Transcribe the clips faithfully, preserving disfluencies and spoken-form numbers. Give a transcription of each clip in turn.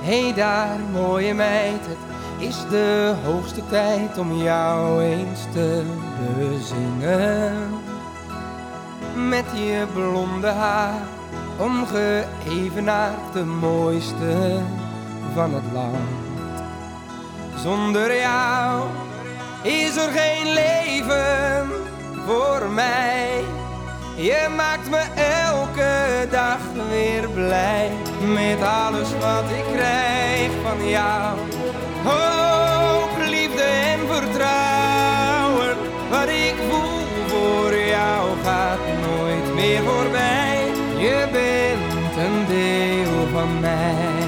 Hey daar, mooie meid, het is de hoogste tijd om jou eens te bezingen. Met je blonde haar, ongeëvenaard de mooiste van het land. Zonder jou is er geen leven voor mij. Je maakt me elke dag weer blij met alles wat ik krijg van jou. Hoop, liefde en vertrouwen, wat ik voel voor jou gaat nooit meer voorbij. Je bent een deel van mij.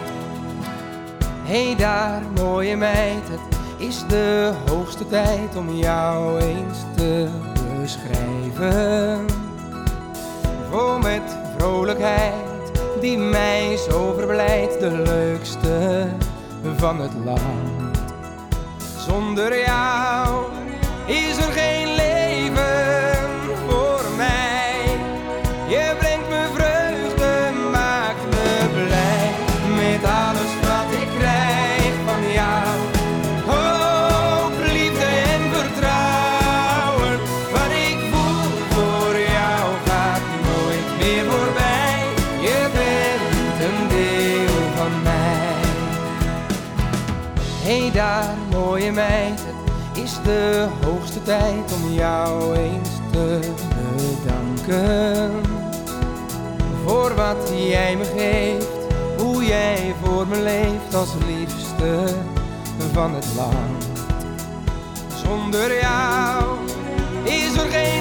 Hey daar, mooie meid, het is de hoogste tijd om jou eens te beschrijven. Vol met vrolijkheid die mij zo verblijdt, de leukste van het land. Zonder jou is er geen leven voor mij. Je brengt me vreugde, maakt me blij met alles wat ik krijg van jou. Hoop, liefde en vertrouwen, wat ik voel voor jou gaat nooit meer voorbij. Je bent een deel van mij. Hey daar, mooie meid, het is de hoogste tijd om jou eens te bedanken. Voor wat jij me geeft, hoe jij voor me leeft als liefste van het land. Zonder jou is er geen